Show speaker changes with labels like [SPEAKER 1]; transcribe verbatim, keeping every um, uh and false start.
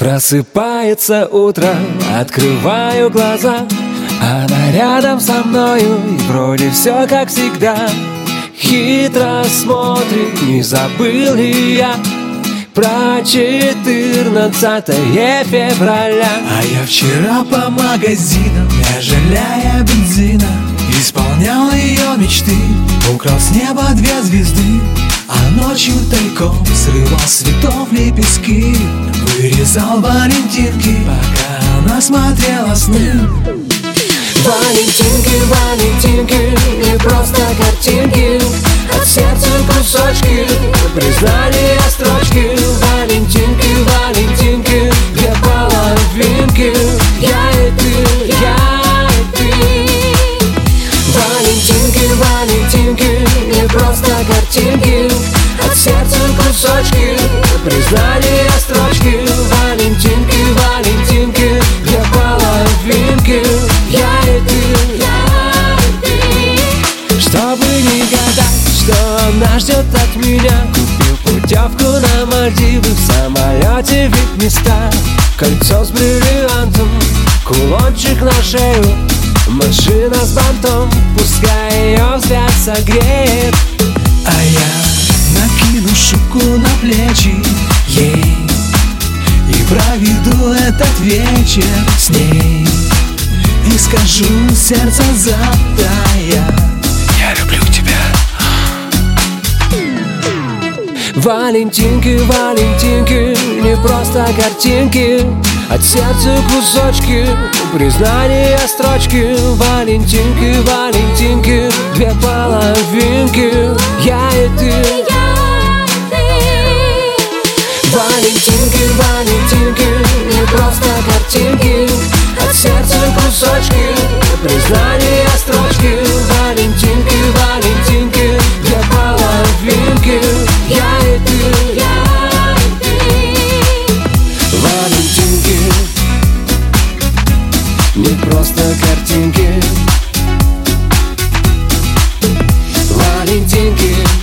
[SPEAKER 1] Просыпается утро, открываю глаза, она рядом со мною, и вроде все как всегда. Хитро смотрит, не забыл ли я про четырнадцатое февраля.
[SPEAKER 2] А я вчера по магазинам, не жалея бензина, исполнял ее мечты, украл с неба две звезды, а ночью тайком срывал с цветов лепестки, вырезал валентинки, пока она смотрела сны.
[SPEAKER 1] Валентинки, валентинки, не просто картинки, от сердца кусочки, признания строчки. Валентинки, валентинки, две половинки, я и ты, я и ты. Валентинки, валентинки, не просто картинки, от сердца кусочки, признания строчки. Валентинки, валентинки, две половинки, я и ты, я и ты. Чтобы не гадать, что она ждет от меня, купил путевку на Мальдивы, в самолете вип-места, кольцо с бриллиантом, кулончик на шею, машина с бантом, пускай ее взгляд согреет.
[SPEAKER 2] А я накину шубку на плечи ей и проведу этот вечер с ней, и скажу сердце затая: я люблю тебя.
[SPEAKER 1] Валентинки, валентинки, не просто картинки, от сердца кусочки, признания строчки. Валентинки, валентинки, две половинки, я и ты. Валентинки, валентинки, не просто картинки, от сердца кусочки, признания строчки. Валентинки, валентинки, две половинки, я и ты, я и ты. Валентинки, не просто картинки, валентинки.